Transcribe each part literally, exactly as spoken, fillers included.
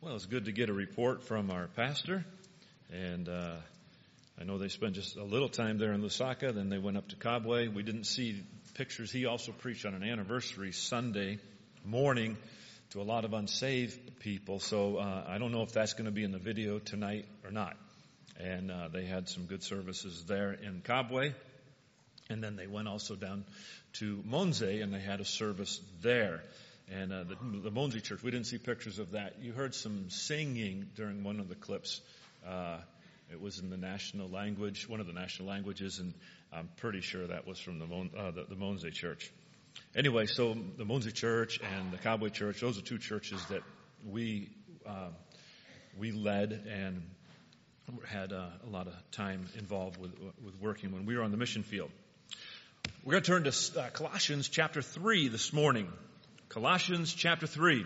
Well, it's good to get a report from our pastor, and uh, I know they spent just a little time there in Lusaka, then they went up to Kabwe. We didn't see pictures. He also preached on an anniversary Sunday morning to a lot of unsaved people, so uh, I don't know if that's going to be in the video tonight or not. And uh, they had some good services there in Kabwe, and then they went also down to Monze, and they had a service there. And uh, the, the Monze Church, we didn't see pictures of that. You heard some singing during one of the clips. Uh, it was in the national language, one of the national languages, and I'm pretty sure that was from the, Mon, uh, the, the Monze Church. Anyway, so the Monze Church and the Kabwe Church, those are two churches that we uh, we led and had uh, a lot of time involved with, with working when we were on the mission field. We're going to turn to uh, Colossians chapter three this morning. Colossians chapter three. I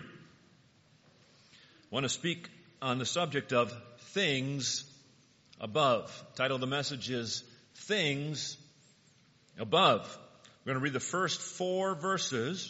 want to speak on the subject of things above. The title of the message is Things Above. We're going to read the first four verses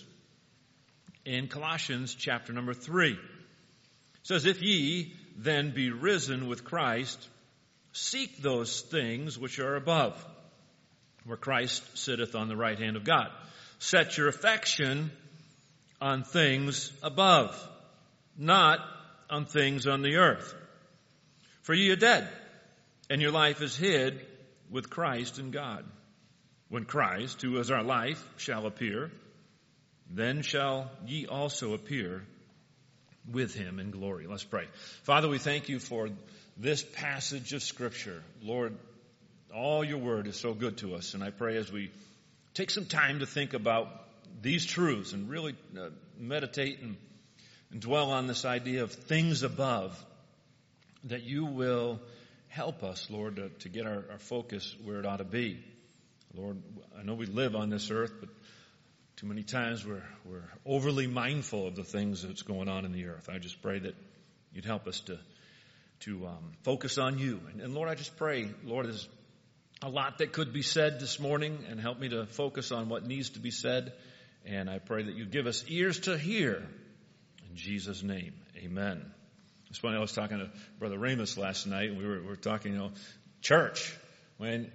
in Colossians chapter number three. It says, "If ye then be risen with Christ, seek those things which are above, where Christ sitteth on the right hand of God. Set your affection on things above, not on things on the earth. For ye are dead, and your life is hid with Christ in God. When Christ, who is our life, shall appear, then shall ye also appear with him in glory." Let's pray. Father, we thank you for this passage of Scripture. Lord, all your word is so good to us, and I pray as we take some time to think about these truths and really uh, meditate and, and dwell on this idea of things above, that you will help us, Lord, to, to get our, our focus where it ought to be. Lord, I know we live on this earth, but too many times we're, we're overly mindful of the things that's going on in the earth. I just pray that you'd help us to, to um, focus on you. And, and Lord, I just pray, Lord, there's a lot that could be said this morning, and help me to focus on what needs to be said. And I pray that you give us ears to hear. In Jesus' name, amen. It's funny, I was talking to Brother Ramus last night, and we were, we were talking, you know, church. When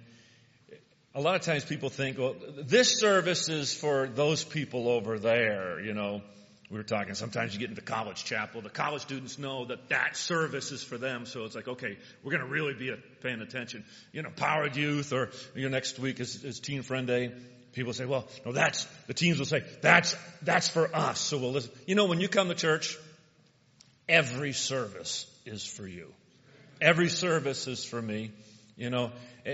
a lot of times people think, well, this service is for those people over there, you know. We were talking, sometimes you get into college chapel. The college students know that that service is for them. So it's like, okay, we're going to really be paying attention. You know, Powered Youth, or, you know, next week is, is Teen Friend Day. People say, well, no, that's, the teens will say, that's, that's for us. So we'll listen. You know, when you come to church, every service is for you. Every service is for me. You know,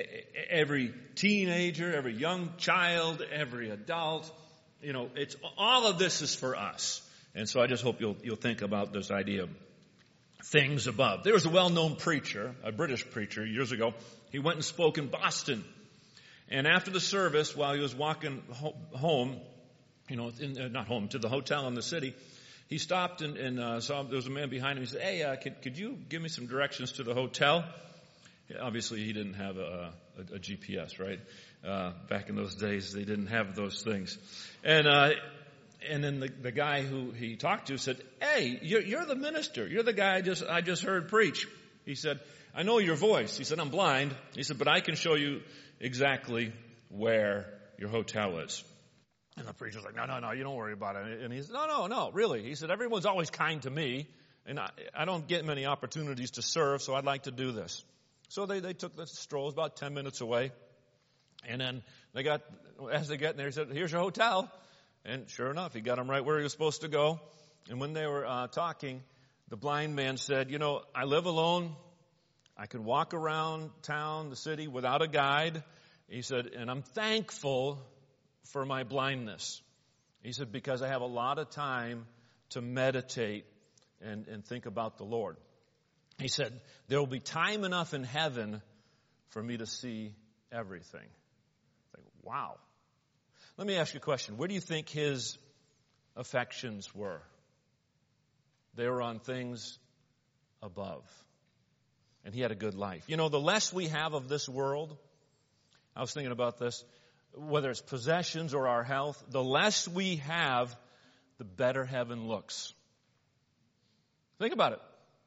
every teenager, every young child, every adult, you know, it's, all of this is for us. And so I just hope you'll, you'll think about this idea of things above. There was a well-known preacher, a British preacher years ago. He went and spoke in Boston. And after the service, while he was walking home, you know, in, uh, not home, to the hotel in the city, he stopped and, and uh, saw there was a man behind him. He said, "Hey, uh, could, could you give me some directions to the hotel?" Obviously, he didn't have a, a, a G P S, right? Uh, back in those days, they didn't have those things. And uh, and then the, the guy who he talked to said, "Hey, you're, you're the minister. You're the guy I just I just heard preach." He said, "I know your voice." He said, "I'm blind." He said, "But I can show you exactly where your hotel is." And the preacher's like, no, no, no, you don't worry about it. And he said, no, no, no, really. He said, everyone's always kind to me, and I, I don't get many opportunities to serve, so I'd like to do this. So they, they took the stroll. It was about ten minutes away. And then they got, as they got there, he said, "Here's your hotel." And sure enough, he got them right where he was supposed to go. And when they were uh, talking, the blind man said, "You know, I live alone. I can walk around town, the city, without a guide." He said, "And I'm thankful for my blindness." He said, "Because I have a lot of time to meditate and, and think about the Lord." He said, "There will be time enough in heaven for me to see everything." Like, wow. Let me ask you a question. Where do you think his affections were? They were on things above. And he had a good life. You know, the less we have of this world, I was thinking about this, whether it's possessions or our health, the less we have, the better heaven looks. Think about it.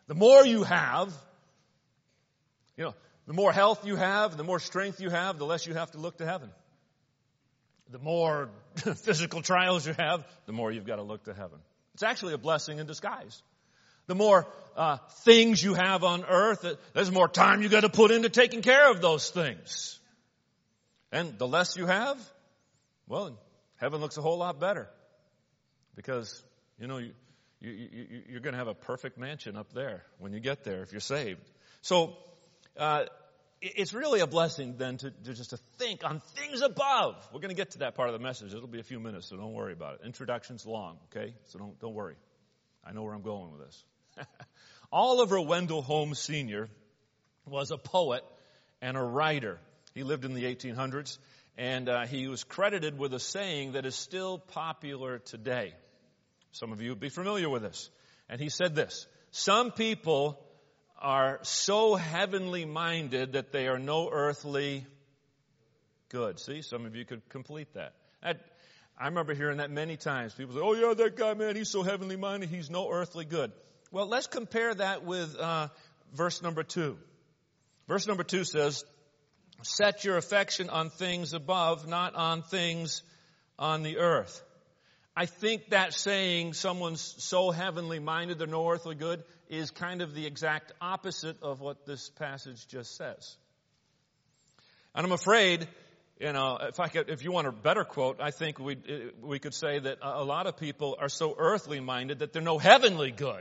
The more you have, you know, the more health you have, the more strength you have, the less you have to look to heaven. The more physical trials you have, the more you've got to look to heaven. It's actually a blessing in disguise. The more uh, things you have on earth, there's more time you got to put into taking care of those things. And the less you have, well, heaven looks a whole lot better. Because, you know, you, you, you, you're going to have a perfect mansion up there when you get there if you're saved. So, uh, it's really a blessing then to, to just to think on things above. We're going to get to that part of the message. It'll be a few minutes, so don't worry about it. Introduction's long, okay? So don't don't worry. I know where I'm going with this. Oliver Wendell Holmes Senior was a poet and a writer. He lived in the eighteen hundreds, and uh, he was credited with a saying that is still popular today. Some of you would be familiar with this. And he said this: some people are so heavenly minded that they are no earthly good. See, some of you could complete that. that. I remember hearing that many times. People say, oh yeah, that guy, man, he's so heavenly minded, he's no earthly good. Well, let's compare that with uh, verse number two. Verse number two says, set your affection on things above, not on things on the earth. I think that saying someone's so heavenly minded they're no earthly good is kind of the exact opposite of what this passage just says. And I'm afraid, you know, if I could, if you want a better quote, I think we we could say that a lot of people are so earthly minded that they're no heavenly good.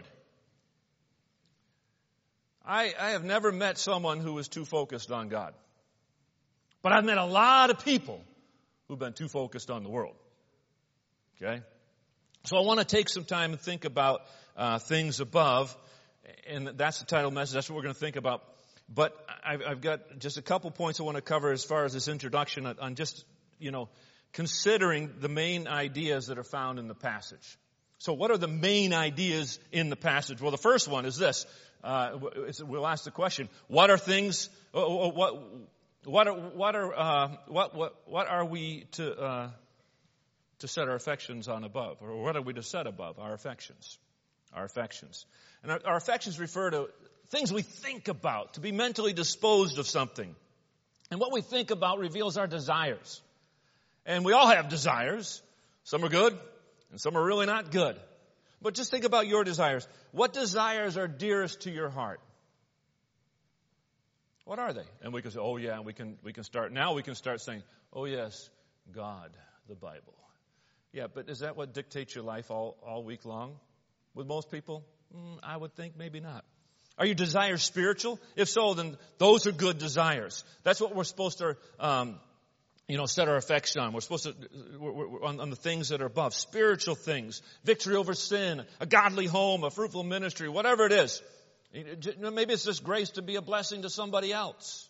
I, I have never met someone who was too focused on God. But I've met a lot of people who've been too focused on the world. Okay? So I want to take some time and think about uh, things above, and that's the title message. That's what we're going to think about. But I've, I've got just a couple points I want to cover as far as this introduction on, on just, you know, considering the main ideas that are found in the passage. So what are the main ideas in the passage? Well, the first one is this. Uh, we'll ask the question: what are things? What what are what are uh, what what what are we to uh, to set our affections on above, or what are we to set above? Our affections, our affections, and our, our affections refer to things we think about, to be mentally disposed of something, and what we think about reveals our desires. And we all have desires. Some are good, and some are really not good. But just think about your desires. What desires are dearest to your heart? What are they? And we can say, oh yeah, we can we can start, now we can start saying, oh yes, God, the Bible. Yeah, but is that what dictates your life all, all week long? With most people? Mm, I would think maybe not. Are your desires spiritual? If so, then those are good desires. That's what we're supposed to um You know, set our affection on. We're supposed to, we're, we're on, on the things that are above. Spiritual things. Victory over sin. A godly home. A fruitful ministry. Whatever it is. Maybe it's just grace to be a blessing to somebody else.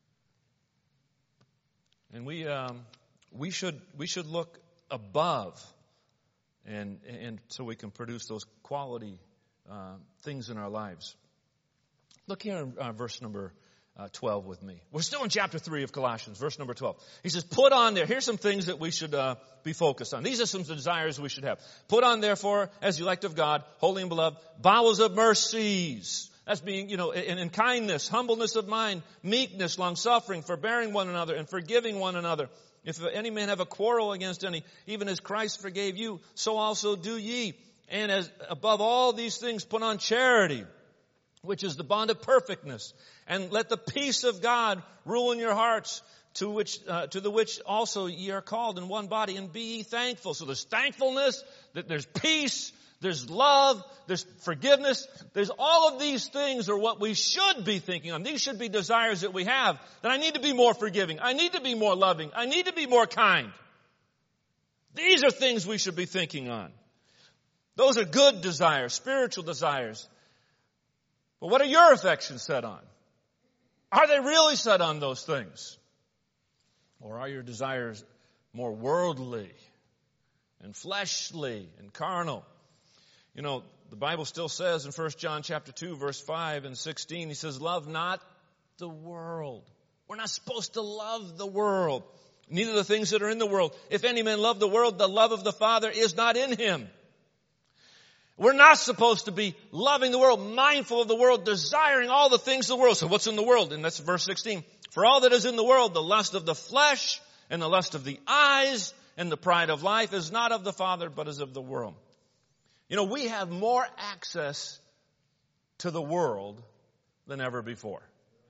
And we, um, we should, we should look above. And, and so we can produce those quality, uh, things in our lives. Look here in uh, verse number Uh, twelve with me. We're still in chapter three of Colossians, verse number twelve. He says, put on there, here's some things that we should uh, be focused on. These are some desires we should have. Put on, therefore, as the elect of God, holy and beloved, bowels of mercies. That's being, you know, in, in kindness, humbleness of mind, meekness, long-suffering, forbearing one another, and forgiving one another. If any man have a quarrel against any, even as Christ forgave you, so also do ye. And as above all these things, put on charity, which is the bond of perfectness. And let the peace of God rule in your hearts, to which uh, to the which also ye are called in one body, and be ye thankful. So there's thankfulness, that there's peace, there's love, there's forgiveness. There's all of these things are what we should be thinking on. These should be desires that we have. That I need to be more forgiving. I need to be more loving. I need to be more kind. These are things we should be thinking on. Those are good desires, spiritual desires. But what are your affections set on? Are they really set on those things? Or are your desires more worldly and fleshly and carnal? You know, the Bible still says in First John chapter two, verse five and sixteen, he says, love not the world. We're not supposed to love the world, neither the things that are in the world. If any man love the world, the love of the Father is not in him. We're not supposed to be loving the world, mindful of the world, desiring all the things of the world. So what's in the world? And that's verse sixteen. For all that is in the world, the lust of the flesh and the lust of the eyes and the pride of life is not of the Father, but is of the world. You know, we have more access to the world than ever before.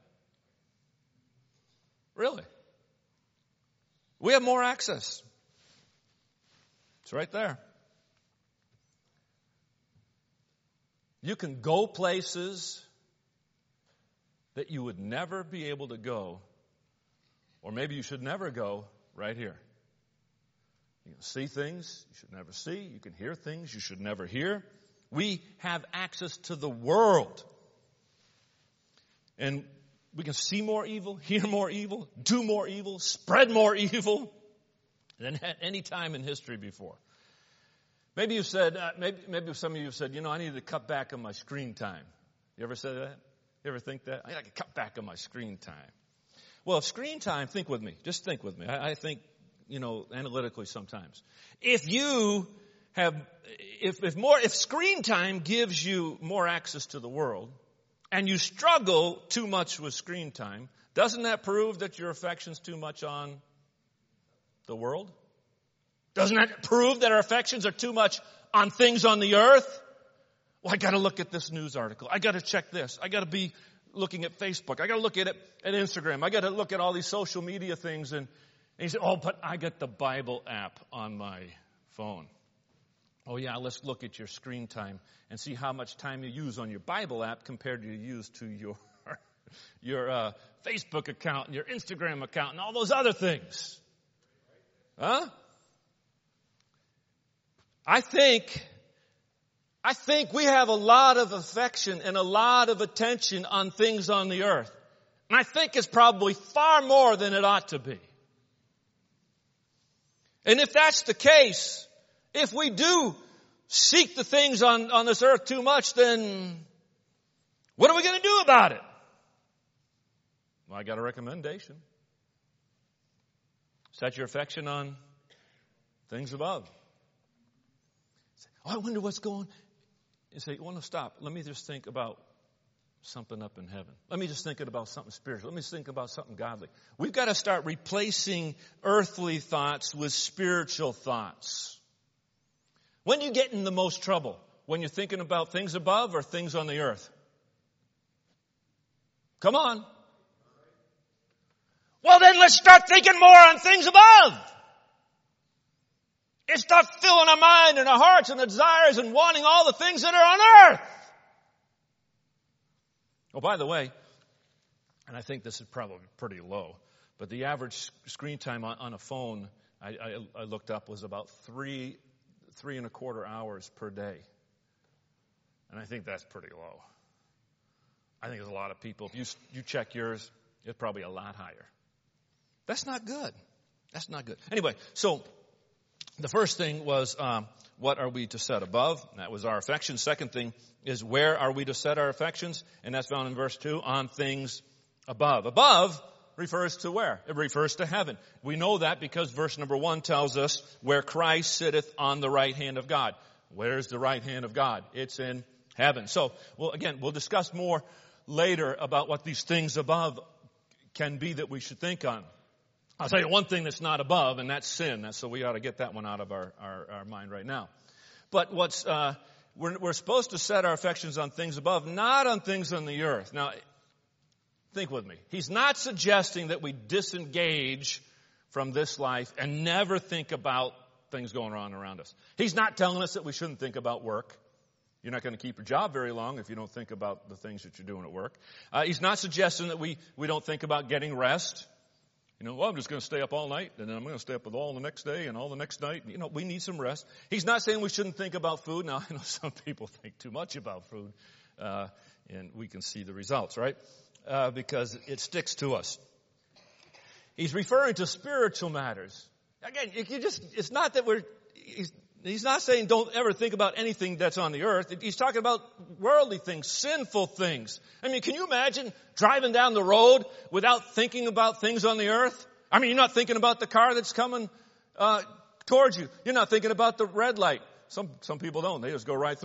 Really. We have more access. It's right there. You can go places that you would never be able to go, or maybe you should never go, right here. You can see things you should never see. You can hear things you should never hear. We have access to the world. And we can see more evil, hear more evil, do more evil, spread more evil than at any time in history before. Maybe you said, uh, maybe, maybe some of you have said, you know, I need to cut back on my screen time. You ever said that? You ever think that? I got to cut back on my screen time. Well, screen time, think with me. Just think with me. I, I think, you know, analytically sometimes. If you have, if, if more, if screen time gives you more access to the world, and you struggle too much with screen time, doesn't that prove that your affection's too much on the world? Doesn't that prove that our affections are too much on things on the earth? Well, I got to look at this news article. I got to check this. I got to be looking at Facebook. I got to look at it at Instagram. I got to look at all these social media things. And, and you say, oh, but I got the Bible app on my phone. Oh, yeah, let's look at your screen time and see how much time you use on your Bible app compared to you use to your your uh, Facebook account and your Instagram account and all those other things. Huh? I think, I think we have a lot of affection and a lot of attention on things on the earth. And I think it's probably far more than it ought to be. And if that's the case, if we do seek the things on, on this earth too much, then what are we going to do about it? Well, I got a recommendation. Set your affection on things above. Oh, I wonder what's going on. You say, well, no, stop. Let me just think about something up in heaven. Let me just think about something spiritual. Let me just think about something godly. We've got to start replacing earthly thoughts with spiritual thoughts. When do you get in the most trouble? When you're thinking about things above or things on the earth? Come on. Well, then let's start thinking more on things above. And start filling our mind and our hearts and our desires and wanting all the things that are on earth. Oh, by the way, and I think this is probably pretty low, but the average screen time on, on a phone, I, I, I looked up, was about three, three and a quarter hours per day. And I think that's pretty low. I think there's a lot of people, if you, you check yours, it's probably a lot higher. That's not good. That's not good. Anyway, so the first thing was, um, what are we to set above? That was our affections. Second thing is, where are we to set our affections? And that's found in verse two, on things above. Above refers to where? It refers to heaven. We know that because verse number one tells us where Christ sitteth on the right hand of God. Where's the right hand of God? It's in heaven. So, well, again, we'll discuss more later about what these things above can be that we should think on. I'll tell you one thing that's not above, and that's sin. So we ought to get that one out of our, our, our mind right now. But what's uh, we're, we're supposed to set our affections on things above, not on things on the earth. Now, think with me. He's not suggesting that we disengage from this life and never think about things going on around us. He's not telling us that we shouldn't think about work. You're not going to keep your job very long if you don't think about the things that you're doing at work. Uh, he's not suggesting that we, we don't think about getting rest. You know, well, I'm just going to stay up all night, and then I'm going to stay up with all the next day and all the next night. You know, we need some rest. He's not saying we shouldn't think about food. Now, I know some people think too much about food, uh, and we can see the results, right? Uh, because it sticks to us. He's referring to spiritual matters. Again, you just, it's not that we're, he's, he's not saying don't ever think about anything that's on the earth. He's talking about worldly things, sinful things. I mean, can you imagine driving down the road without thinking about things on the earth? I mean, you're not thinking about the car that's coming uh, towards you. You're not thinking about the red light. Some some people don't. They just go right through them.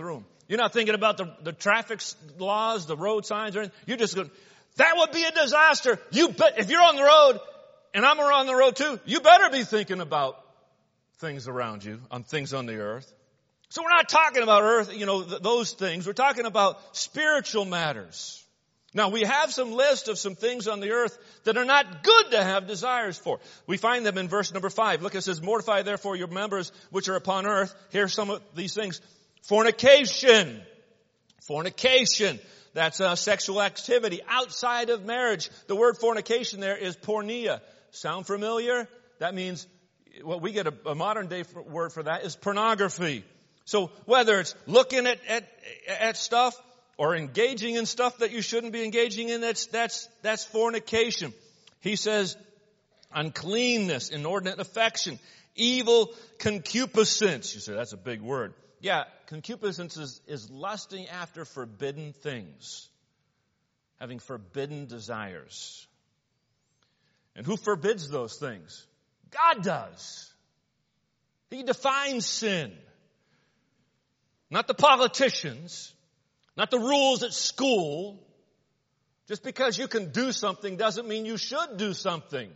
You're not thinking about the, the traffic laws, the road signs, or anything. You're just going, that would be a disaster. You bet, if you're on the road, and I'm on the road too, you better be thinking about things around you, on things on the earth. So we're not talking about earth, you know, th- those things. We're talking about spiritual matters. Now, we have some list of some things on the earth that are not good to have desires for. We find them in verse number five. Look, it says, mortify therefore your members which are upon earth. Here's some of these things. Fornication. Fornication. That's uh, sexual activity outside of marriage. The word fornication there is porneia. Sound familiar? That means, well, we get a, a modern day word for that is pornography. So whether it's looking at, at, at stuff or engaging in stuff that you shouldn't be engaging in, that's, that's, that's fornication. He says uncleanness, inordinate affection, evil concupiscence. You say, that's a big word. Yeah, concupiscence is, is lusting after forbidden things. Having forbidden desires. And who forbids those things? God does. He defines sin. Not the politicians. Not the rules at school. Just because you can do something doesn't mean you should do something.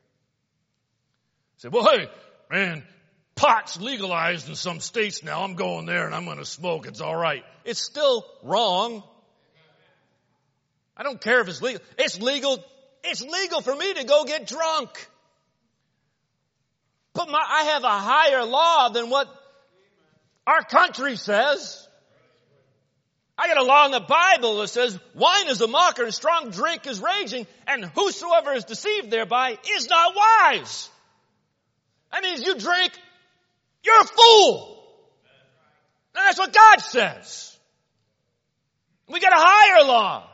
Say, well, hey, man, pot's legalized in some states now. I'm going there and I'm going to smoke. It's all right. It's still wrong. I don't care if it's legal. It's legal. It's legal for me to go get drunk. But my, I have a higher law than what our country says. I got a law in the Bible that says wine is a mocker and strong drink is raging, and whosoever is deceived thereby is not wise. That means you drink, you're a fool. And that's what God says. We got a higher law.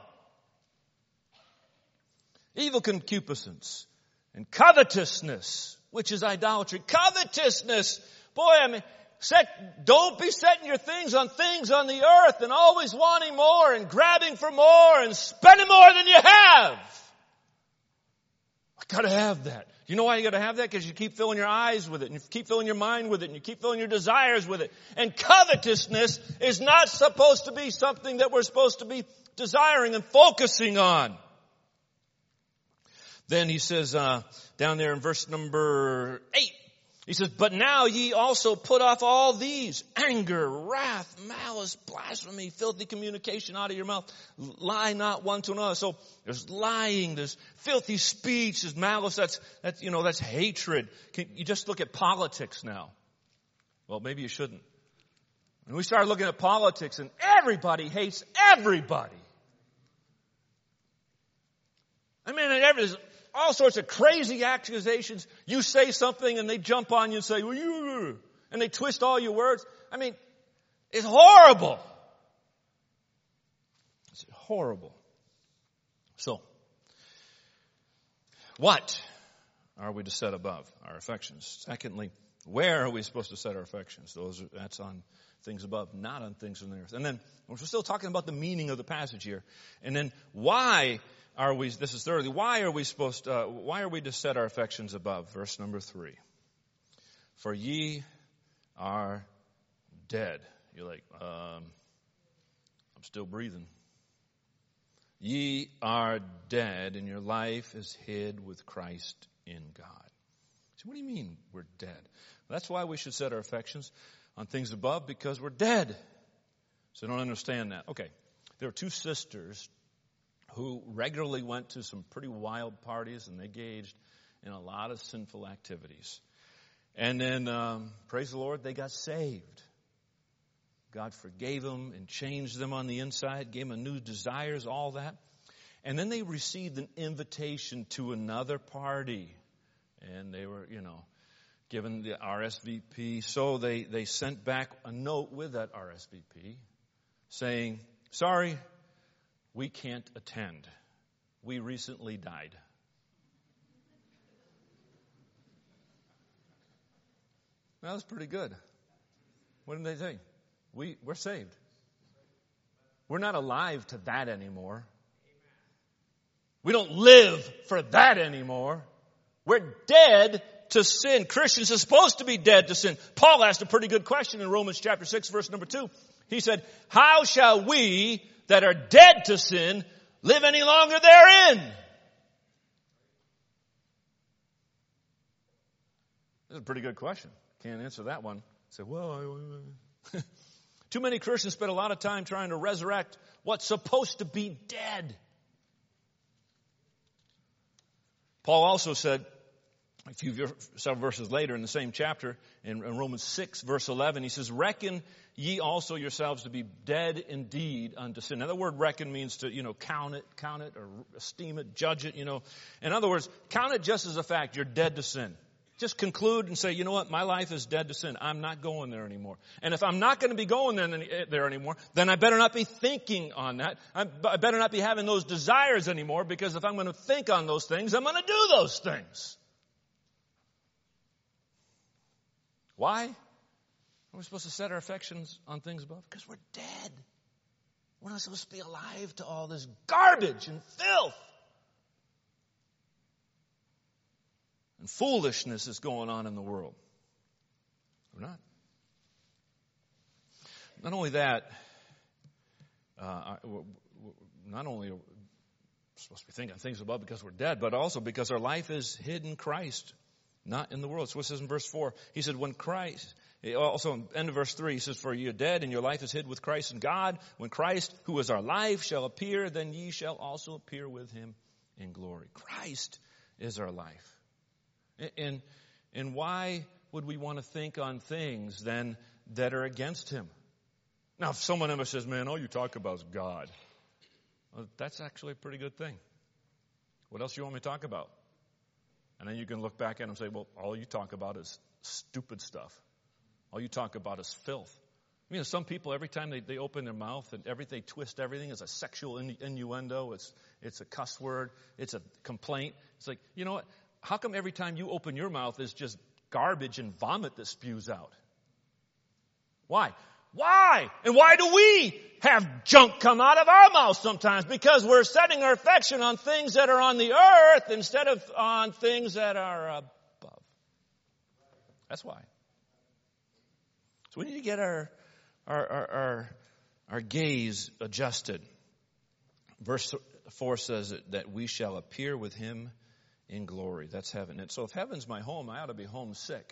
Evil concupiscence and covetousness, which is idolatry. Covetousness. Boy, I mean, set, don't be setting your things on things on the earth and always wanting more and grabbing for more and spending more than you have. I gotta have that. You know why you gotta have that? Because you keep filling your eyes with it, and you keep filling your mind with it, and you keep filling your desires with it. And covetousness is not supposed to be something that we're supposed to be desiring and focusing on. Then he says, uh, down there in verse number eight, he says, but now ye also put off all these: anger, wrath, malice, blasphemy, filthy communication out of your mouth. Lie not one to another. So there's lying, there's filthy speech, there's malice. That's, that's, you know, that's hatred. Can you just look at politics now? Well, maybe you shouldn't. And we start looking at politics and everybody hates everybody. I mean, there's all sorts of crazy accusations. You say something and they jump on you and say, well, you, and they twist all your words. I mean, it's horrible. It's horrible. So, what are we to set above? Our affections. Secondly, where are we supposed to set our affections? Those are, that's on things above, not on things on the earth. And then we're still talking about the meaning of the passage here. And then why are we, this is thirdly, why are we supposed to, uh, why are we to set our affections above? Verse number three. For ye are dead. You're like, um, I'm still breathing. Ye are dead, and your life is hid with Christ in God. So what do you mean we're dead? Well, that's why we should set our affections on things above, because we're dead. So I don't understand that. Okay. There were two sisters who regularly went to some pretty wild parties and they engaged in a lot of sinful activities. And then, um, praise the Lord, they got saved. God forgave them and changed them on the inside, gave them new desires, all that. And then they received an invitation to another party. And they were, you know, given the R S V P. So they, they sent back a note with that R S V P saying, sorry, we can't attend. We recently died. That was pretty good. What did they say? We, we're saved. We're not alive to that anymore. We don't live for that anymore. We're dead to sin. Christians are supposed to be dead to sin. Paul asked a pretty good question in Romans chapter six, verse number two. He said, how shall we that are dead to sin live any longer therein? That's a pretty good question. Can't answer that one. Say, well, I... Too many Christians spend a lot of time trying to resurrect what's supposed to be dead. Paul also said, a few several verses later in the same chapter, in, in Romans six, verse eleven, he says, reckon ye also yourselves to be dead indeed unto sin. Now, the word reckon means to, you know, count it, count it, or esteem it, judge it, you know. In other words, count it just as a fact. You're dead to sin. Just conclude and say, you know what, my life is dead to sin. I'm not going there anymore. And if I'm not going to be going there, there anymore, then I better not be thinking on that. I better not be having those desires anymore, because if I'm going to think on those things, I'm going to do those things. Why are we supposed to set our affections on things above? Because we're dead. We're not supposed to be alive to all this garbage and filth. And foolishness is going on in the world. We're not. Not only that, uh, not only are we supposed to be thinking things above because we're dead, but also because our life is hid in Christ, not in the world. So it says in verse four, he said, when Christ, also in the end of verse three, he says, for you are dead and your life is hid with Christ in God. When Christ, who is our life, shall appear, then ye shall also appear with him in glory. Christ is our life. And, and why would we want to think on things then that are against him? Now, if someone ever says, man, all you talk about is God, well, that's actually a pretty good thing. What else do you want me to talk about? And then you can look back at him and say, well, all you talk about is stupid stuff. All you talk about is filth. You know, some people, every time they, they open their mouth and every, they twist everything as a sexual innuendo. It's, it's a cuss word. It's a complaint. It's like, you know what? How come every time you open your mouth is just garbage and vomit that spews out? Why? Why? And why do we have junk come out of our mouths sometimes? Because we're setting our affection on things that are on the earth instead of on things that are above. That's why. So we need to get our our our our, our gaze adjusted. Verse four says that, that we shall appear with him in glory. That's heaven. And so if heaven's my home, I ought to be homesick.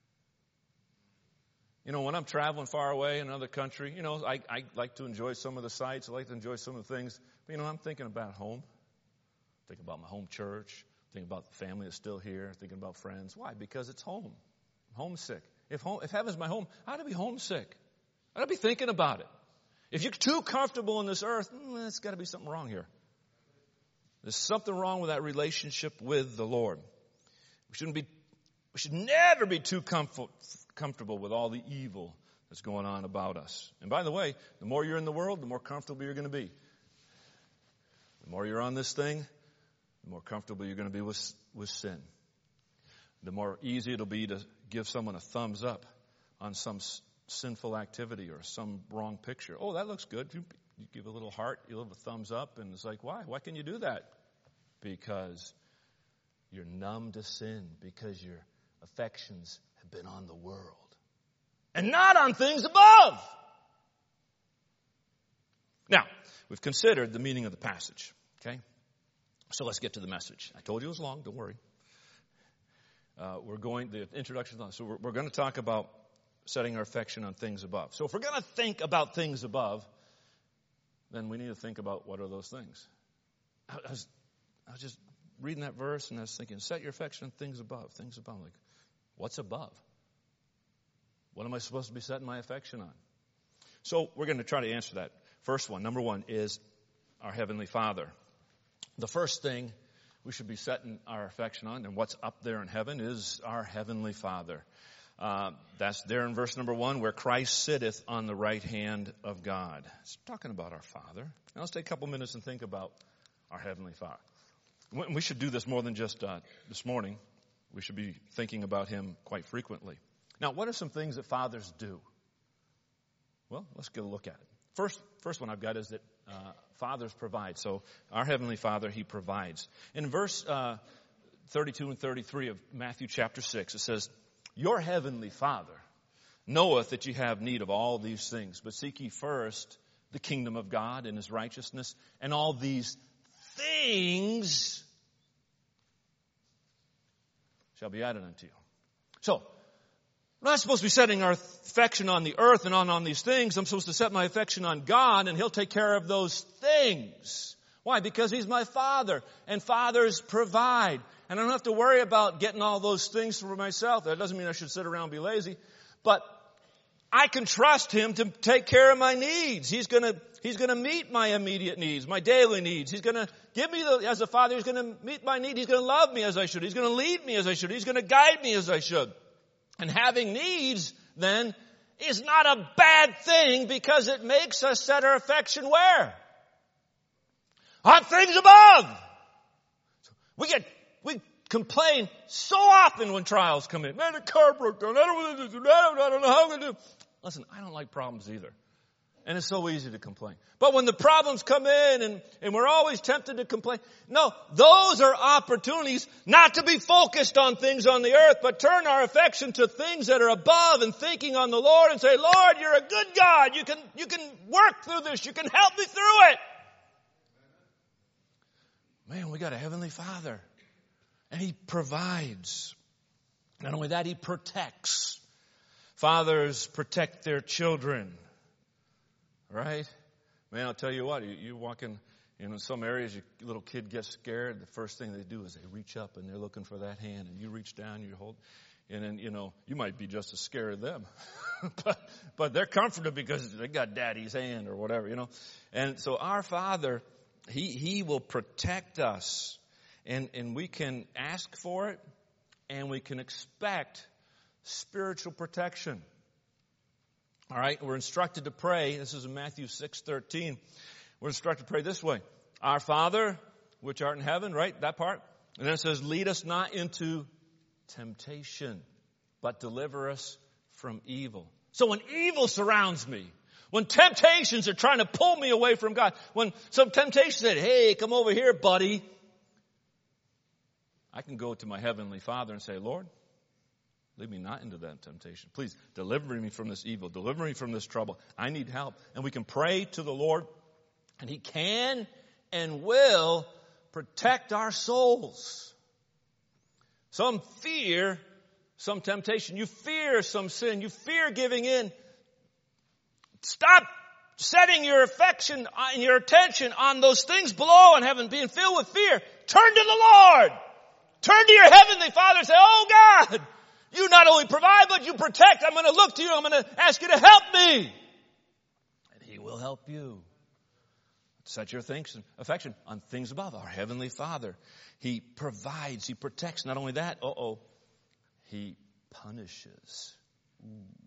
You know, when I'm traveling far away in another country, you know, I, I like to enjoy some of the sights. I like to enjoy some of the things. But, you know, I'm thinking about home. Thinking about my home church. Thinking about the family that's still here. Thinking about friends. Why? Because it's home. I'm homesick. If home, if heaven's my home, I ought to be homesick. I ought to be thinking about it. If you're too comfortable in this earth, mm, there's got to be something wrong here. There's something wrong with that relationship with the Lord. We shouldn't be, we should never be too comfort, comfortable with all the evil that's going on about us. And by the way, the more you're in the world, the more comfortable you're going to be. The more you're on this thing, the more comfortable you're going to be with, with sin. The more easy it'll be to give someone a thumbs up on some s- sinful activity or some wrong picture. Oh, that looks good. You, you give a little heart, you give a thumbs up, and it's like, why? Why can you do that? Because you're numb to sin, because your affections have been on the world and not on things above. Now, we've considered the meaning of the passage, okay? So let's get to the message. I told you it was long, don't worry. Uh, we're going, the introduction is on, so we're, we're going to talk about setting our affection on things above. So if we're going to think about things above, then we need to think about what are those things. I, I, was, I was just reading that verse and I was thinking, set your affection on things above, things above. Like, what's above? What am I supposed to be setting my affection on? So we're going to try to answer that. First one, number one, is our Heavenly Father. The first thing we should be setting our affection on, and what's up there in heaven, is our Heavenly Father. Uh, that's there in verse number one, where Christ sitteth on the right hand of God. It's talking about our Father. Now let's take a couple minutes and think about our Heavenly Father. We should do this more than just uh, this morning. We should be thinking about Him quite frequently. Now, what are some things that fathers do? Well, let's get a look at it. First, first one I've got is that uh, fathers provide. So our Heavenly Father, He provides. In verse uh, thirty-two and thirty-three of Matthew chapter six, it says, your Heavenly Father. knoweth that ye have need of all these things. But seek ye first the kingdom of God and his righteousness, and all these things shall be added unto you. So, I'm not supposed to be setting our affection on the earth and on, on these things. I'm supposed to set my affection on God, and he'll take care of those things. Why? Because he's my Father, and fathers provide. And I don't have to worry about getting all those things for myself. That doesn't mean I should sit around and be lazy. But I can trust him to take care of my needs. He's going to he's going to meet my immediate needs, my daily needs. He's going to give me, the, as a father, he's going to meet my need. He's going to love me as I should. He's going to lead me as I should. He's going to guide me as I should. And having needs, then, is not a bad thing, because it makes us set our affection where? On things above. We get, we complain so often when trials come in. Man, the car broke down. I don't, I don't, I don't know how I'm going to do. Listen, I don't like problems either. And it's so easy to complain. But when the problems come in, and, and we're always tempted to complain, no, those are opportunities not to be focused on things on the earth, but turn our affection to things that are above, and thinking on the Lord, and say, Lord, you're a good God. You can, you can work through this. You can help me through it. Man, we got a heavenly Father, and he provides. Not only that, he protects. Fathers protect their children. Right? Man, I'll tell you what, you, you walk in, you know, in some areas, your little kid gets scared. The first thing they do is they reach up and they're looking for that hand, and you reach down, you hold, and then, you know, you might be just as scared of them. but, but they're comforted because they got daddy's hand or whatever, you know. And so our Father, he, he will protect us, and, and we can ask for it, and we can expect spiritual protection. All right, we're instructed to pray. This is in Matthew six thirteen. We're instructed to pray this way. Our Father, which art in heaven, right? That part. And then it says, lead us not into temptation, but deliver us from evil. So when evil surrounds me, when temptations are trying to pull me away from God, when some temptation said, hey, come over here, buddy, I can go to my heavenly Father and say, Lord, lead me not into that temptation. Please deliver me from this evil. Deliver me from this trouble. I need help. And we can pray to the Lord, and he can and will protect our souls. Some fear some temptation. You fear some sin. You fear giving in. Stop setting your affection and your attention on those things below and having been filled with fear. Turn to the Lord. Turn to your heavenly Father and say, oh God, you not only provide, but you protect. I'm going to look to you. I'm going to ask you to help me. And he will help you. Set your thinks, affection on things above. Our heavenly Father. He provides. He protects. Not only that, uh-oh, he punishes. Ooh.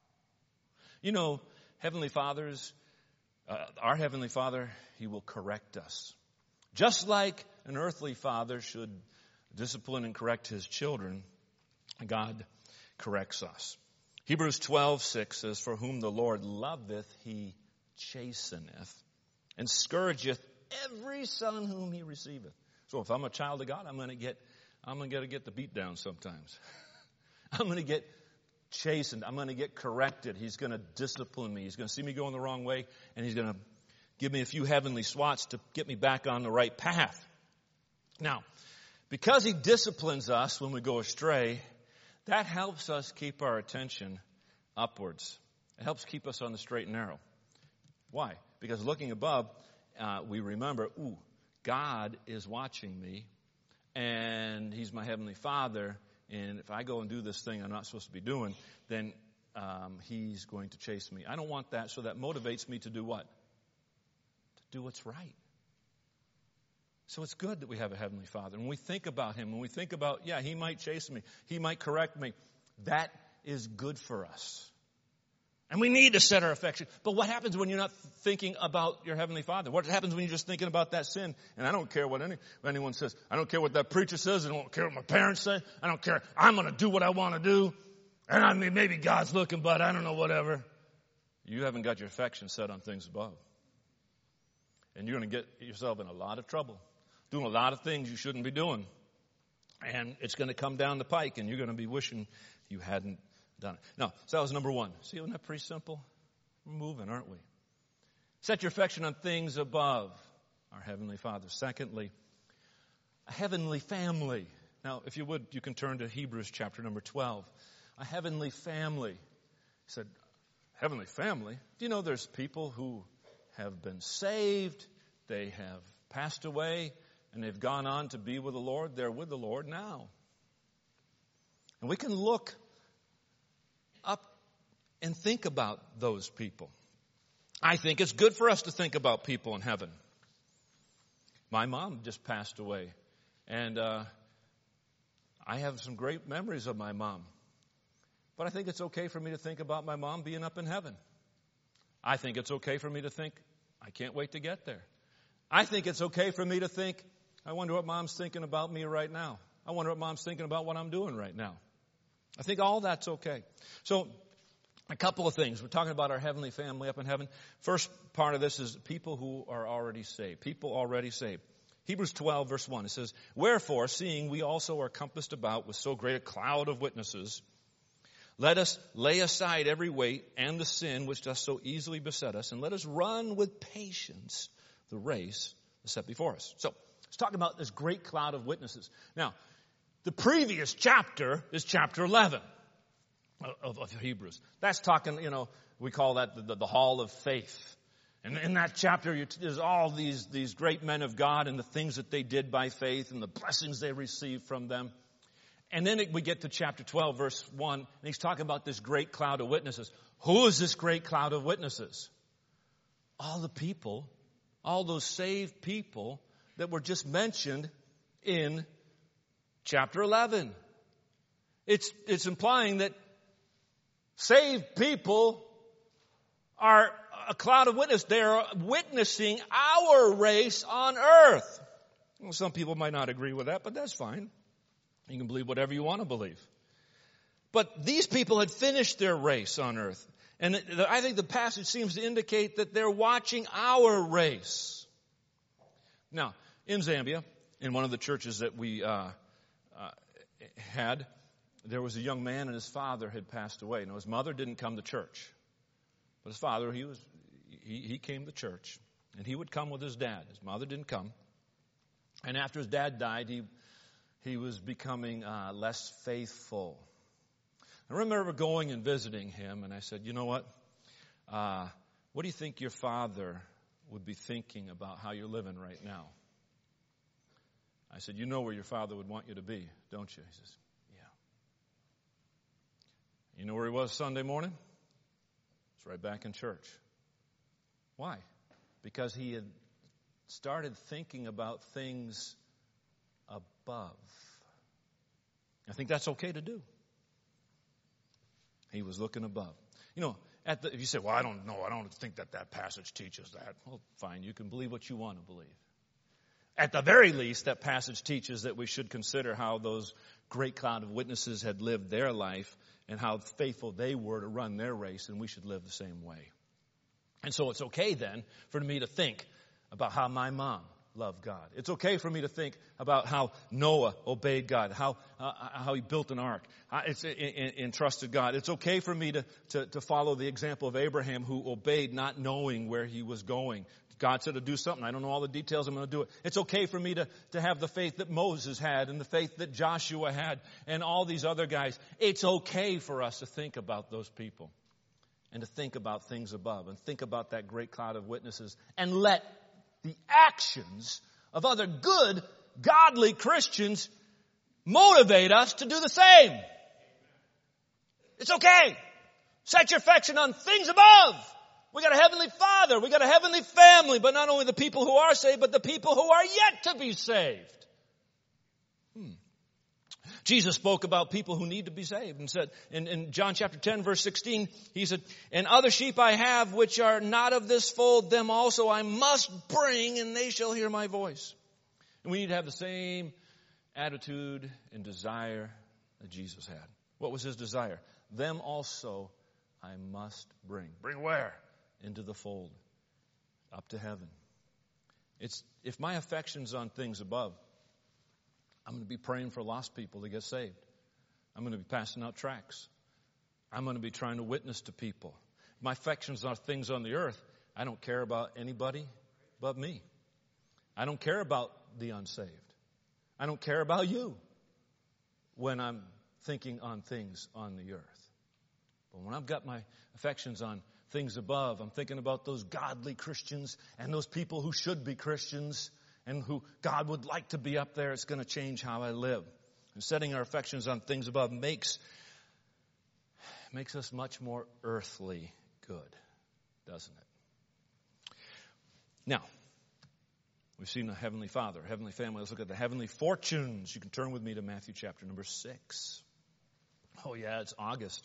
You know, heavenly fathers, uh, our heavenly Father, he will correct us. Just like an earthly father should discipline and correct his children, God corrects us. Hebrews twelve six says, for whom the Lord loveth, he chasteneth, and scourgeth every son whom he receiveth. So if I'm a child of God, I'm going to get, I'm going to get the beat down sometimes. I'm going to get chastened. I'm going to get corrected. He's going to discipline me. He's going to see me going the wrong way, and he's going to give me a few heavenly swats to get me back on the right path. Now, because he disciplines us when we go astray, that helps us keep our attention upwards. It helps keep us on the straight and narrow. Why? Because looking above, uh, we remember, ooh, God is watching me, and he's my heavenly Father, and if I go and do this thing I'm not supposed to be doing, then um, he's going to chase me. I don't want that, so that motivates me to do what? To do what's right. So it's good that we have a heavenly Father. When we think about him, when we think about, yeah, he might chase me, he might correct me, that is good for us. And we need to set our affection. But what happens when you're not thinking about your heavenly Father? What happens when you're just thinking about that sin? And I don't care what any, anyone says. I don't care what that preacher says. I don't care what my parents say. I don't care. I'm going to do what I want to do. And I mean, maybe God's looking, but I don't know, whatever. You haven't got your affection set on things above. And you're going to get yourself in a lot of trouble, doing a lot of things you shouldn't be doing. And it's going to come down the pike, and you're going to be wishing you hadn't Done it. No, so that was number one. See, isn't that pretty simple? We're moving, aren't we? Set your affection on things above, our Heavenly Father. Secondly, a heavenly family. Now, if you would, you can turn to Hebrews chapter number twelve. A heavenly family. He said, heavenly family? Do you know there's people who have been saved, they have passed away, and they've gone on to be with the Lord? They're with the Lord now. And we can look up and think about those people. I think it's good for us to think about people in heaven. My mom just passed away, and uh, I have some great memories of my mom. But I think it's okay for me to think about my mom being up in heaven. I think it's okay for me to think, I can't wait to get there. I think it's okay for me to think, I wonder what mom's thinking about me right now. I wonder what mom's thinking about what I'm doing right now. I think all that's okay. So, a couple of things. We're talking about our heavenly family up in heaven. First part of this is people who are already saved. People already saved. Hebrews twelve, verse one, it says, wherefore, seeing we also are compassed about with so great a cloud of witnesses, let us lay aside every weight and the sin which does so easily beset us, and let us run with patience the race set before us. So, it's talking about this great cloud of witnesses. Now, the previous chapter is chapter eleven of, of Hebrews. That's talking, you know, we call that the, the, the hall of faith. And in that chapter, you, there's all these, these great men of God and the things that they did by faith and the blessings they received from them. And then we get to chapter twelve, verse one, and he's talking about this great cloud of witnesses. Who is this great cloud of witnesses? All the people, all those saved people that were just mentioned in chapter eleven. It's, it's implying that saved people are a cloud of witness. They're witnessing our race on earth. Well, some people might not agree with that, but that's fine. You can believe whatever you want to believe. But these people had finished their race on earth. And I think the passage seems to indicate that they're watching our race. Now, in Zambia, in one of the churches that we uh, uh, had, there was a young man and his father had passed away. Now, his mother didn't come to church. But his father, he was he, he came to church. And he would come with his dad. His mother didn't come. And after his dad died, he... He was becoming uh, less faithful. I remember going and visiting him, and I said, you know what? Uh, what do you think your father would be thinking about how you're living right now? I said, you know where your father would want you to be, don't you? He says, yeah. You know where he was Sunday morning? It's right back in church. Why? Because he had started thinking about things above. I think that's okay to do. He was looking above. You know, at the, if you say, well, I don't know, I don't think that that passage teaches that. Well, fine, you can believe what you want to believe. At the very least, that passage teaches that we should consider how those great cloud of witnesses had lived their life and how faithful they were to run their race, and we should live the same way. And so it's okay then for me to think about how my mom loved God. It's okay for me to think about how Noah obeyed God, how uh, how he built an ark, how it's in, in, entrusted God. It's okay for me to, to to follow the example of Abraham, who obeyed not knowing where he was going. God said to do something. I don't know all the details. I'm going to do it. It's okay for me to, to have the faith that Moses had and the faith that Joshua had and all these other guys. It's okay for us to think about those people and to think about things above and think about that great cloud of witnesses and let the actions of other good, godly Christians motivate us to do the same. It's okay. Set your affection on things above. We got a heavenly Father. We got a heavenly family. But not only the people who are saved, but the people who are yet to be saved. Hmm. Jesus spoke about people who need to be saved and said in, in John chapter ten, verse sixteen, he said, and other sheep I have which are not of this fold, them also I must bring, and they shall hear my voice. And we need to have the same attitude and desire that Jesus had. What was his desire? Them also I must bring. Bring where? Into the fold. Up to heaven. It's if my affection's on things above, I'm going to be praying for lost people to get saved. I'm going to be passing out tracts. I'm going to be trying to witness to people. My affections are things on the earth. I don't care about anybody but me. I don't care about the unsaved. I don't care about you when I'm thinking on things on the earth. But when I've got my affections on things above, I'm thinking about those godly Christians and those people who should be Christians and who God would like to be up there. It's going to change how I live. And setting our affections on things above makes, makes us much more earthly good, doesn't it? Now, we've seen a heavenly Father, a heavenly family. Let's look at the heavenly fortunes. You can turn with me to Matthew chapter number six. Oh yeah, it's August.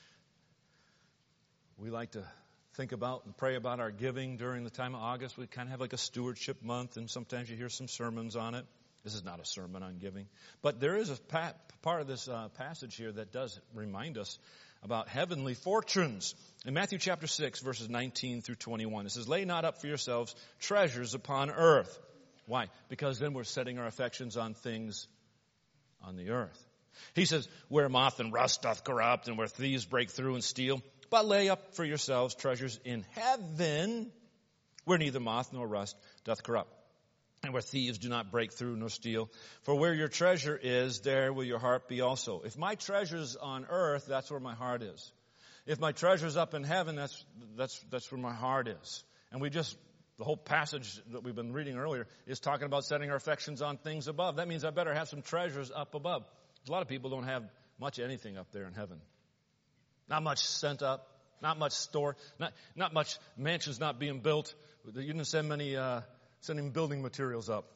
We like to think about and pray about our giving during the time of August. We kind of have like a stewardship month, and sometimes you hear some sermons on it. This is not a sermon on giving. But there is a pa- part of this uh, passage here that does remind us about heavenly fortunes. In Matthew chapter six, verses nineteen through twenty-one, it says, "Lay not up for yourselves treasures upon earth." Why? Because then we're setting our affections on things on the earth. He says, "Where moth and rust doth corrupt, and where thieves break through and steal. But lay up for yourselves treasures in heaven, where neither moth nor rust doth corrupt, and where thieves do not break through nor steal. For where your treasure is, there will your heart be also." If my treasure's on earth, that's where my heart is. If my treasure's up in heaven, that's that's that's where my heart is. And we just, the whole passage that we've been reading earlier is talking about setting our affections on things above. That means I better have some treasures up above. A lot of people don't have much anything up there in heaven. Not much sent up, not much store, not not much mansions not being built. You didn't send many uh, sending building materials up.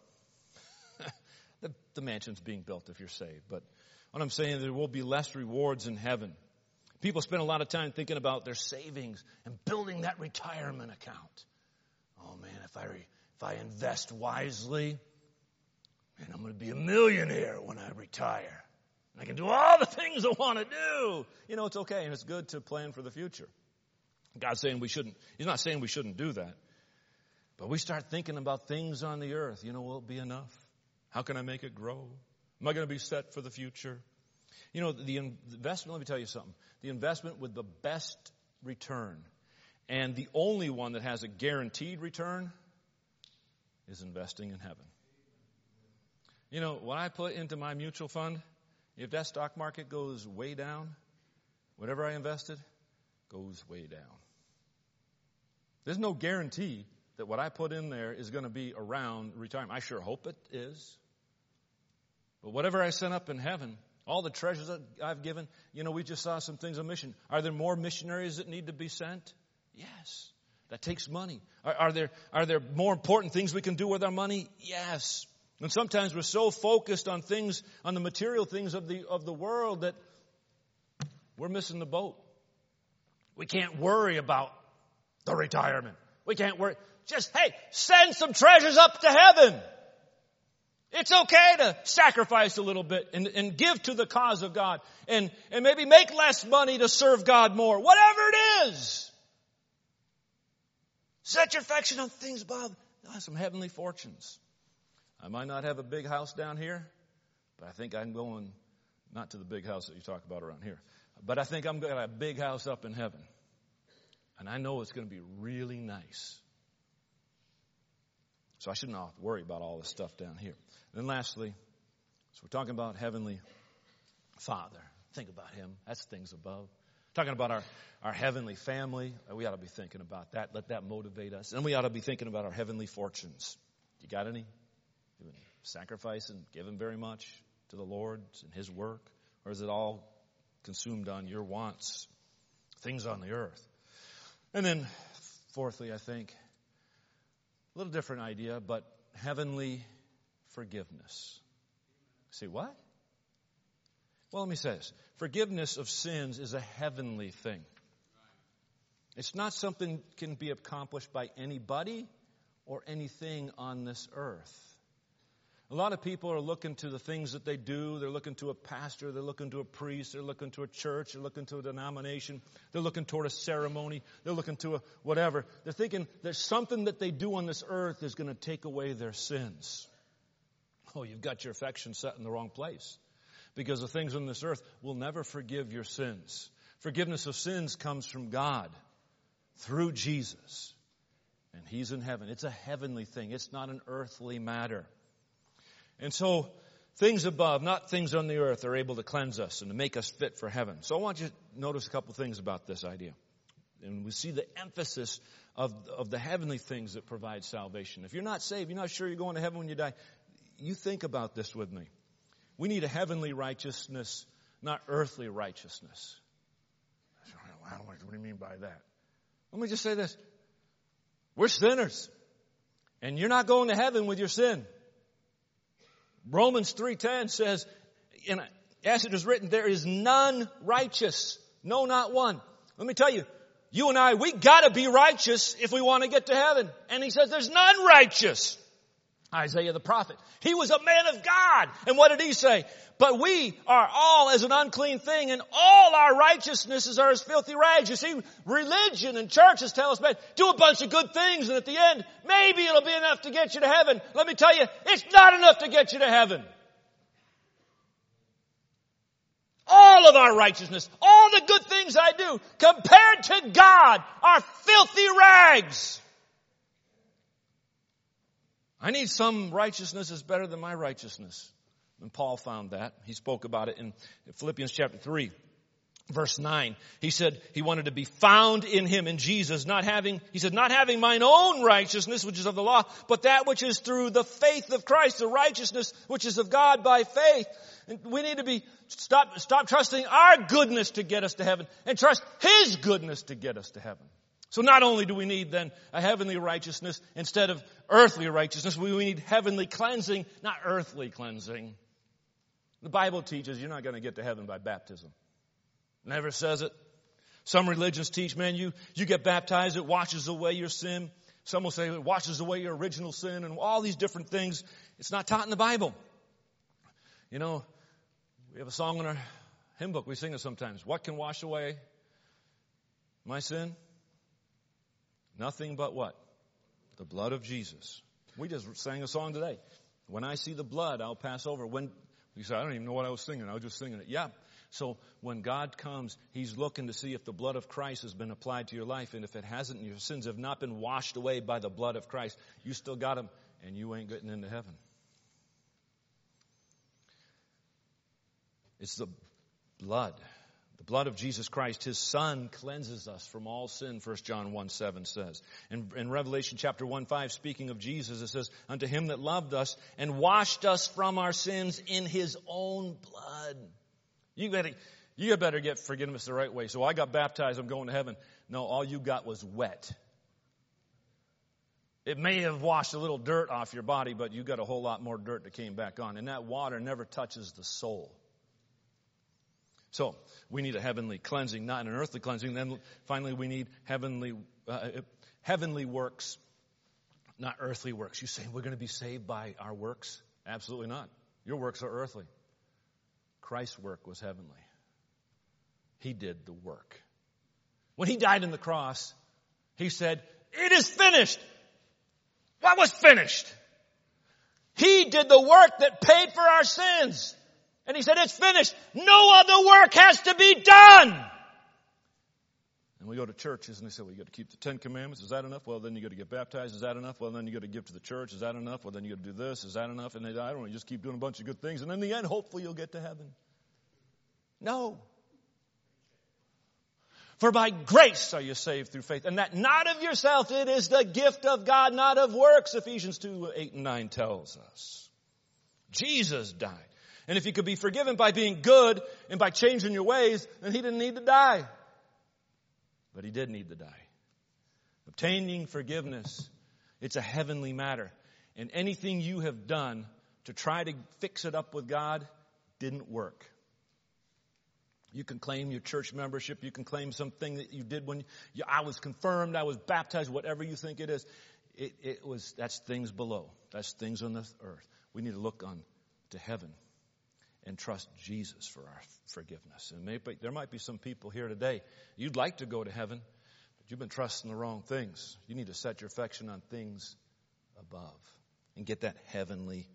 the, the mansion's being built if you're saved. But what I'm saying, there will be less rewards in heaven. People spend a lot of time thinking about their savings and building that retirement account. Oh man, if I re, if I invest wisely, man, I'm going to be a millionaire when I retire. I can do all the things I want to do. You know, it's okay, and it's good to plan for the future. God's saying we shouldn't. He's not saying we shouldn't do that. But we start thinking about things on the earth. You know, will it be enough? How can I make it grow? Am I going to be set for the future? You know, the investment, let me tell you something. The investment with the best return, and the only one that has a guaranteed return, is investing in heaven. You know, what I put into my mutual fund, if that stock market goes way down, whatever I invested goes way down. There's no guarantee that what I put in there is going to be around retirement. I sure hope it is. But whatever I send up in heaven, all the treasures that I've given, you know, we just saw some things on mission. Are there more missionaries that need to be sent? Yes. That takes money. Are, are there are there more important things we can do with our money? Yes. And sometimes we're so focused on things, on the material things of the of the world, that we're missing the boat. We can't worry about the retirement. We can't worry. Just, hey, send some treasures up to heaven. It's okay to sacrifice a little bit and, and give to the cause of God, and, and maybe make less money to serve God more. Whatever it is. Set your affection on things above. Oh, some heavenly fortunes. I might not have a big house down here, but I think I'm going, not to the big house that you talk about around here, but I think I'm going to have a big house up in heaven. And I know it's going to be really nice. So I shouldn't have to worry about all this stuff down here. And then lastly, so we're talking about Heavenly Father. Think about Him. That's things above. Talking about our, our heavenly family. We ought to be thinking about that. Let that motivate us. And we ought to be thinking about our heavenly fortunes. You got any? You sacrifice and giving very much to the Lord and His work? Or is it all consumed on your wants? Things on the earth. And then, fourthly, I think, a little different idea, but heavenly forgiveness. See, what? Well, let me say this. Forgiveness of sins is a heavenly thing. It's not something that can be accomplished by anybody or anything on this earth. A lot of people are looking to the things that they do. They're looking to a pastor. They're looking to a priest. They're looking to a church. They're looking to a denomination. They're looking toward a ceremony. They're looking to a whatever. They're thinking there's something that they do on this earth is going to take away their sins. Oh, you've got your affection set in the wrong place. Because the things on this earth will never forgive your sins. Forgiveness of sins comes from God through Jesus. And He's in heaven. It's a heavenly thing. It's not an earthly matter. And so things above, not things on the earth, are able to cleanse us and to make us fit for heaven. So I want you to notice a couple things about this idea. And we see the emphasis of, of the heavenly things that provide salvation. If you're not saved, you're not sure you're going to heaven when you die, you think about this with me. We need a heavenly righteousness, not earthly righteousness. What do you mean by that? Let me just say this. We're sinners. And you're not going to heaven with your sin. Romans three ten says, and as it is written, there is none righteous. No, not one. Let me tell you, you and I, we gotta be righteous if we want to get to heaven. And he says there's none righteous. Isaiah the prophet. He was a man of God. And what did he say? But we are all as an unclean thing, and all our righteousnesses are as filthy rags. You see, religion and churches tell us, man, do a bunch of good things, and at the end, maybe it'll be enough to get you to heaven. Let me tell you, it's not enough to get you to heaven. All of our righteousness, all the good things I do, compared to God, are filthy rags. I need some righteousness that's better than my righteousness. And Paul found that. He spoke about it in Philippians chapter three, verse nine. He said he wanted to be found in Him, in Jesus, not having, he said, not having mine own righteousness, which is of the law, but that which is through the faith of Christ, the righteousness which is of God by faith. And we need to be, stop, stop trusting our goodness to get us to heaven and trust His goodness to get us to heaven. So not only do we need then a heavenly righteousness instead of earthly righteousness, we need heavenly cleansing, not earthly cleansing. The Bible teaches you're not going to get to heaven by baptism. Never says it. Some religions teach, man, you, you get baptized, it washes away your sin. Some will say it washes away your original sin and all these different things. It's not taught in the Bible. You know, we have a song in our hymn book. We sing it sometimes. What can wash away my sin? Nothing but what? The blood of Jesus. We just sang a song today. When I see the blood, I'll pass over. When you say, I don't even know what I was singing. I was just singing it. Yeah. So when God comes, He's looking to see if the blood of Christ has been applied to your life. And if it hasn't, and your sins have not been washed away by the blood of Christ, you still got them, and you ain't getting into heaven. It's the blood. The blood of Jesus Christ, His Son, cleanses us from all sin, First John one seven says. And in Revelation chapter one five, speaking of Jesus, it says, unto Him that loved us and washed us from our sins in His own blood. You better, you better get forgiveness the right way. So I got baptized, I'm going to heaven. No, all you got was wet. It may have washed a little dirt off your body, but you got a whole lot more dirt that came back on. And that water never touches the soul. So we need a heavenly cleansing, not an earthly cleansing. Then finally we need heavenly uh, heavenly works, not earthly works. You say we're going to be saved by our works? Absolutely not. Your works are earthly. Christ's work was heavenly. He did the work. When He died on the cross, He said, it is finished. What was finished? He did the work that paid for our sins. And He said, it's finished. No other work has to be done. And we go to churches and they say, well, you got to keep the Ten Commandments. Is that enough? Well, then you got to get baptized. Is that enough? Well, then you got to give to the church. Is that enough? Well, then you got to do this. Is that enough? And they, I don't know, you just keep doing a bunch of good things. And in the end, hopefully you'll get to heaven. No. For by grace are you saved through faith. And that not of yourself. It is the gift of God, not of works. Ephesians two, eight and nine tells us. Jesus died. And if you could be forgiven by being good and by changing your ways, then He didn't need to die. But He did need to die. Obtaining forgiveness, it's a heavenly matter. And anything you have done to try to fix it up with God didn't work. You can claim your church membership. You can claim something that you did when you, I was confirmed, I was baptized, whatever you think it is. It, it was, that's things below. That's things on this earth. We need to look on to heaven and trust Jesus for our forgiveness. And maybe there might be some people here today, you'd like to go to heaven, but you've been trusting the wrong things. You need to set your affection on things above and get that heavenly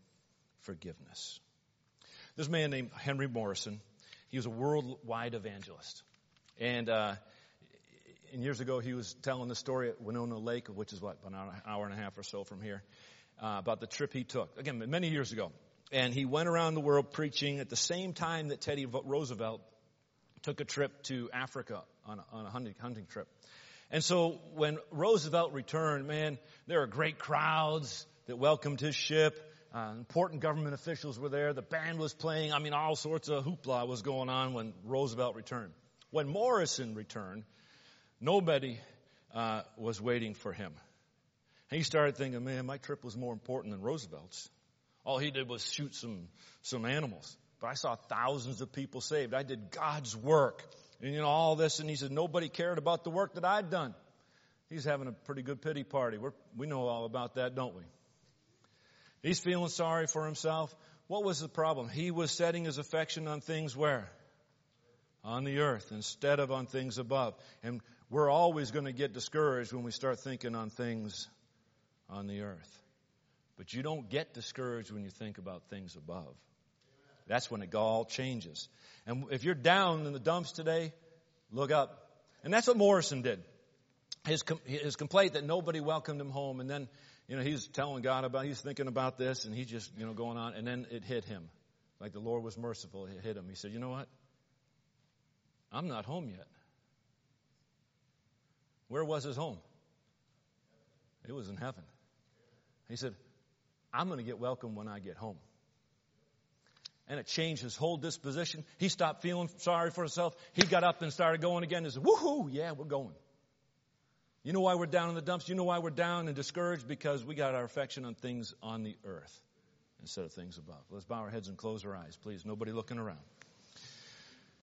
forgiveness. There's a man named Henry Morrison. He was a worldwide evangelist. And, uh, and years ago, he was telling the story at Winona Lake, which is what, about an hour and a half or so from here, uh, about the trip he took. Again, many years ago. And he went around the world preaching at the same time that Teddy Roosevelt took a trip to Africa on a, on a hunting, hunting trip. And so when Roosevelt returned, man, there were great crowds that welcomed his ship. Uh, important government officials were there. The band was playing. I mean, all sorts of hoopla was going on when Roosevelt returned. When Morrison returned, nobody uh, was waiting for him. And he started thinking, man, my trip was more important than Roosevelt's. All he did was shoot some some animals. But I saw thousands of people saved. I did God's work. And, you know, all this. And he said, nobody cared about the work that I'd done. He's having a pretty good pity party. We're, we know all about that, don't we? He's feeling sorry for himself. What was the problem? He was setting his affection on things where? On the earth instead of on things above. And we're always going to get discouraged when we start thinking on things on the earth. But you don't get discouraged when you think about things above. That's when it all changes. And if you're down in the dumps today, look up. And that's what Morrison did. His his complaint that nobody welcomed him home. And then, you know, he's telling God about, he's thinking about this, and he's just, you know, going on. And then it hit him. Like the Lord was merciful. It hit him. He said, you know what? I'm not home yet. Where was his home? It was in heaven. He said, I'm going to get welcomed when I get home. And it changed his whole disposition. He stopped feeling sorry for himself. He got up and started going again. He said, woohoo, yeah, we're going. You know why we're down in the dumps? You know why we're down and discouraged? Because we got our affection on things on the earth instead of things above. Let's bow our heads and close our eyes, please. Nobody looking around.